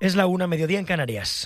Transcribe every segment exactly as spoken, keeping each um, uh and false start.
Es la una, mediodía en Canarias.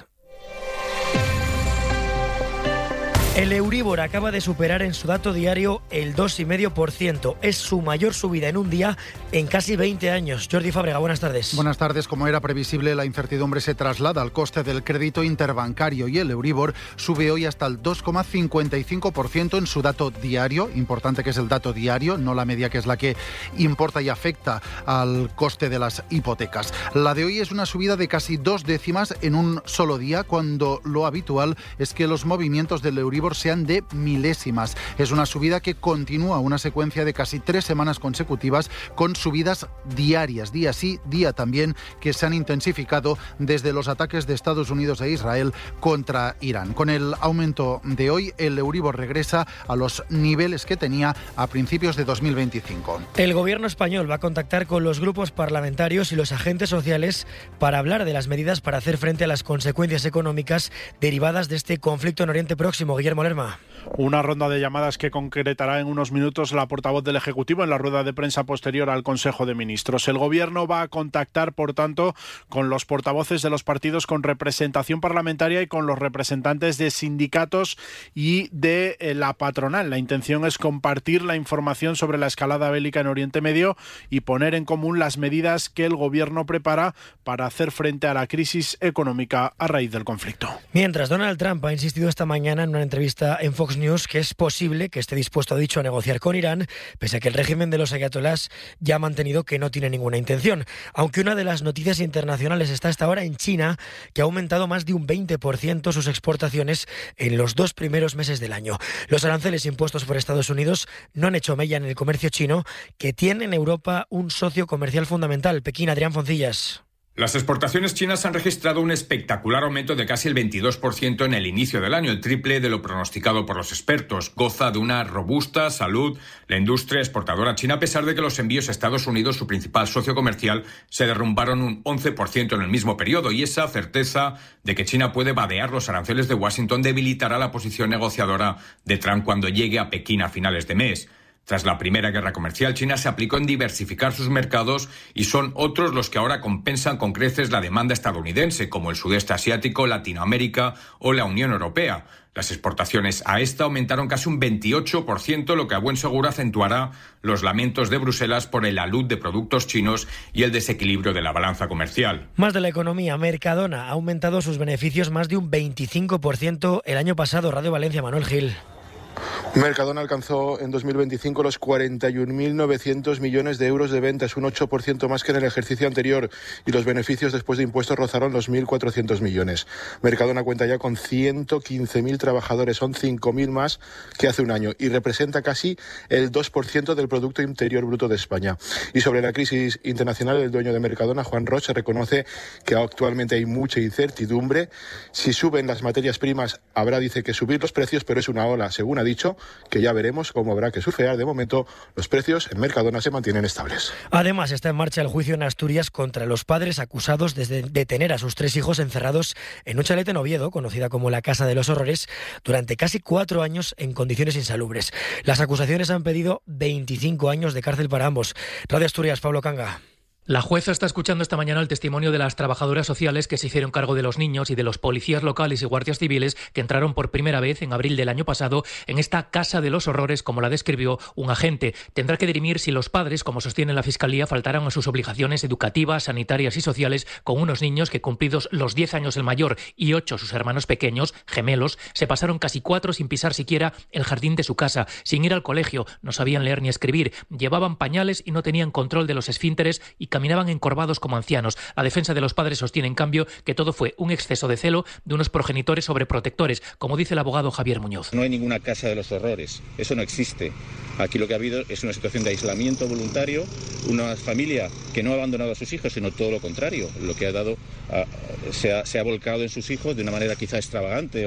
El Euribor acaba de superar en su dato diario el dos coma cinco por ciento. Es su mayor subida en un día en casi veinte años. Jordi Fábrega, buenas tardes. Buenas tardes. Como era previsible, la incertidumbre se traslada al coste del crédito interbancario y el Euribor sube hoy hasta el dos coma cincuenta y cinco por ciento en su dato diario. Importante que es el dato diario, no la media, que es la que importa y afecta al coste de las hipotecas. La de hoy es una subida de casi dos décimas en un solo día, cuando lo habitual es que los movimientos del Euribor sean de milésimas. Es una subida que continúa una secuencia de casi tres semanas consecutivas con subidas diarias, día sí, día también, que se han intensificado desde los ataques de Estados Unidos e Israel contra Irán. Con el aumento de hoy, el Euribor regresa a los niveles que tenía a principios de dos mil veinticinco. El gobierno español va a contactar con los grupos parlamentarios y los agentes sociales para hablar de las medidas para hacer frente a las consecuencias económicas derivadas de este conflicto en Oriente Próximo. Guillermo Lerma. Una ronda de llamadas que concretará en unos minutos la portavoz del Ejecutivo en la rueda de prensa posterior al Consejo de Ministros. El Gobierno va a contactar, por tanto, con los portavoces de los partidos con representación parlamentaria y con los representantes de sindicatos y de eh, la patronal. La intención es compartir la información sobre la escalada bélica en Oriente Medio y poner en común las medidas que el Gobierno prepara para hacer frente a la crisis económica a raíz del conflicto. Mientras, Donald Trump ha insistido esta mañana en una entrevista en Fox News que es posible que esté dispuesto, ha dicho, a negociar con Irán, pese a que el régimen de los ayatolás ya ha mantenido que no tiene ninguna intención. Aunque una de las noticias internacionales está hasta ahora en China, que ha aumentado más de un veinte por ciento sus exportaciones en los dos primeros meses del año. Los aranceles impuestos por Estados Unidos no han hecho mella en el comercio chino, que tiene en Europa un socio comercial fundamental. Pekín, Adrián Foncillas. Las exportaciones chinas han registrado un espectacular aumento de casi el veintidós por ciento en el inicio del año, el triple de lo pronosticado por los expertos. Goza de una robusta salud la industria exportadora china, a pesar de que los envíos a Estados Unidos, su principal socio comercial, se derrumbaron un once por ciento en el mismo periodo, y esa certeza de que China puede vadear los aranceles de Washington debilitará la posición negociadora de Trump cuando llegue a Pekín a finales de mes. Tras la primera guerra comercial, China se aplicó en diversificar sus mercados y son otros los que ahora compensan con creces la demanda estadounidense, como el sudeste asiático, Latinoamérica o la Unión Europea. Las exportaciones a esta aumentaron casi un veintiocho por ciento, lo que a buen seguro acentuará los lamentos de Bruselas por el alud de productos chinos y el desequilibrio de la balanza comercial. Más de la economía. Mercadona ha aumentado sus beneficios más de un veinticinco por ciento el año pasado. Radio Valencia, Manuel Gil. Mercadona alcanzó en dos mil veinticinco los cuarenta y un mil novecientos millones de euros de ventas, un ocho por ciento más que en el ejercicio anterior, y los beneficios después de impuestos rozaron los mil cuatrocientos millones. Mercadona cuenta ya con ciento quince mil trabajadores, son cinco mil más que hace un año, y representa casi el dos por ciento del Producto Interior Bruto de España. Y sobre la crisis internacional, el dueño de Mercadona, Juan Roche, reconoce que actualmente hay mucha incertidumbre. Si suben las materias primas, habrá, dice, que subir los precios, pero es una ola, según ha dicho, que ya veremos cómo habrá que surfear. De momento, los precios en Mercadona se mantienen estables. Además, está en marcha el juicio en Asturias contra los padres acusados de detener a sus tres hijos encerrados en un chalet en Oviedo, conocida como la Casa de los Horrores, durante casi cuatro años en condiciones insalubres. Las acusaciones han pedido veinticinco años de cárcel para ambos. Radio Asturias, Pablo Canga. La jueza está escuchando esta mañana el testimonio de las trabajadoras sociales que se hicieron cargo de los niños y de los policías locales y guardias civiles que entraron por primera vez en abril del año pasado en esta Casa de los Horrores, como la describió un agente. Tendrá que dirimir si los padres, como sostiene la Fiscalía, faltaron a sus obligaciones educativas, sanitarias y sociales con unos niños que, cumplidos los diez años el mayor y ocho sus hermanos pequeños, gemelos, se pasaron casi cuatro sin pisar siquiera el jardín de su casa, sin ir al colegio, no sabían leer ni escribir, llevaban pañales y no tenían control de los esfínteres y caminaban encorvados como ancianos. La defensa de los padres sostiene, en cambio, que todo fue un exceso de celo de unos progenitores sobreprotectores, como dice el abogado Javier Muñoz. No hay ninguna casa de los horrores, eso no existe. Aquí lo que ha habido es una situación de aislamiento voluntario, una familia que no ha abandonado a sus hijos, sino todo lo contrario, lo que ha dado, a, se, ha, se ha volcado en sus hijos de una manera quizá extravagante o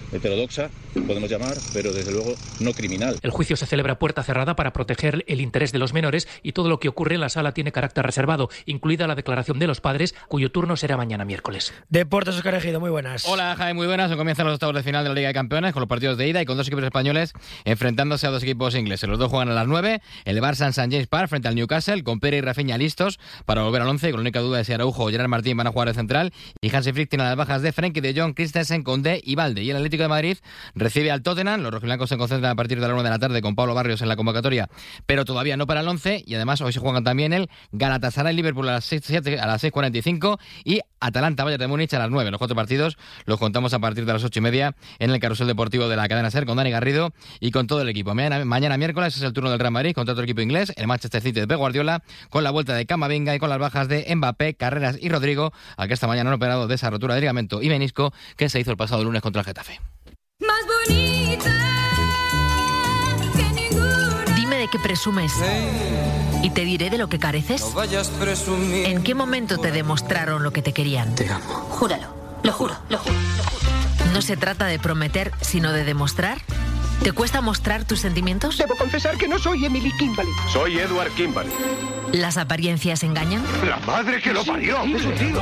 heterodoxa, podemos llamar, pero desde luego no criminal. El juicio se celebra a puerta cerrada para proteger el interés de los menores y todo lo que ocurre en la sala tiene carácter reservado, incluida la declaración de los padres, cuyo turno será mañana miércoles. Deportes, Óscar Ejido, muy buenas. Hola, Jaime, muy buenas. Hoy comienzan los octavos de final de la Liga de Campeones con los partidos de ida y con dos equipos españoles enfrentándose a dos equipos ingleses. Los dos juegan a las nueve, el Barça en Saint James Park frente al Newcastle, con Pere y Rafinha listos para volver al once, con la única duda de si Araujo o Gerard Martín van a jugar de central, y Hansi Flick tiene las bajas de Frenkie de Jong, Christensen, Koundé y Balde. Y el Atlético de Madrid recibe al Tottenham. Los rojiblancos se concentran a partir de la una de la tarde con Pablo Barrios en la convocatoria, pero todavía no para el once, y además hoy se juegan también el Galatasaray-Liverpool a las seis cuarenta y cinco y Atalanta-Bayern de Múnich a las nueve. Los cuatro partidos los contamos a partir de las ocho y media en el carrusel deportivo de la cadena SER con Dani Garrido y con todo el equipo. Mañana, mañana miércoles es el turno del Real Madrid contra otro equipo inglés, el Manchester City de Pep Guardiola, con la vuelta de Camavinga y con las bajas de Mbappé, Carreras y Rodrigo, al que esta mañana han operado de esa rotura de ligamento y menisco que se hizo el pasado lunes contra el Getafe. Más bonita que ninguna. Dime de qué presumes y te diré de lo que careces. No vayas presumiendo. ¿En qué momento te demostraron lo que te querían? Te amo. Júralo, lo juro, lo juro, lo juro. No se trata de prometer, sino de demostrar. ¿Te cuesta mostrar tus sentimientos? Debo confesar que no soy Emily Kimberly. Soy Edward Kimberly. ¿Las apariencias engañan? ¡La madre que lo parió! Sí, eso sí.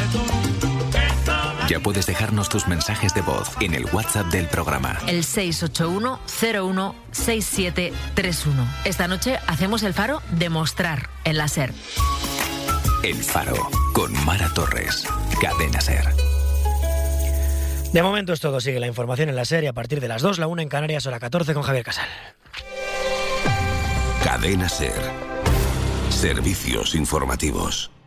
Ya puedes dejarnos tus mensajes de voz en el WhatsApp del programa. El seis ocho uno cero uno seis siete tres uno. Esta noche hacemos el faro Demostrar en la SER. El Faro con Mara Torres. Cadena SER. De momento es todo. Sigue la información en la SER y a partir de las dos, la una en Canarias, hora catorce con Javier Casal. Cadena SER. Servicios informativos.